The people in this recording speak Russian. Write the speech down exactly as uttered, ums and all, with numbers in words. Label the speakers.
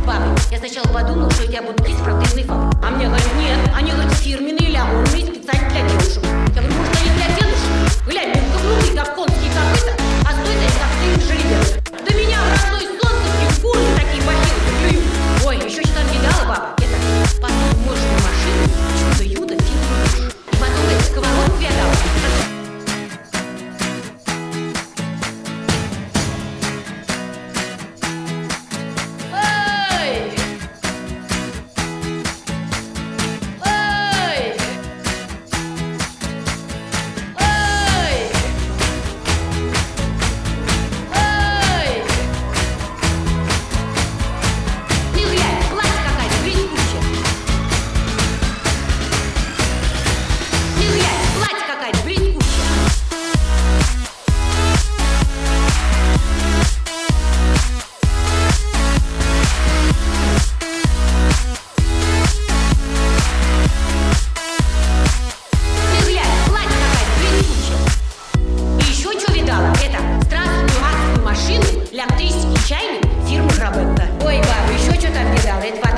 Speaker 1: бабы. Я сначала подумала, что у тебя будут такие спортивные фабы. А мне говорят, нет, они, говорят, фирменные, лягурные, специально для девушек. Я говорю, может, они для дедушек? Глянь, без каблуки, как конские копыта, а стоит они как ты жеребец. Да меня в родной солнцевке в куры такие бахилы клюют. Ой, еще что-то не дала баба. Это посудомоечную машину, чудо-юдо, фирму. И потом эту сковородку я дала. Электрический чайник фирмы Робетта. Ой, баба, еще что там не дала? Это